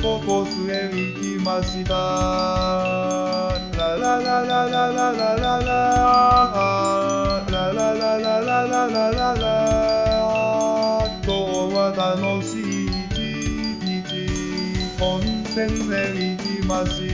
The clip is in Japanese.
ここスへ行きました。ラララララララララララララララララ、今日は楽しい一日。温泉へ行きました。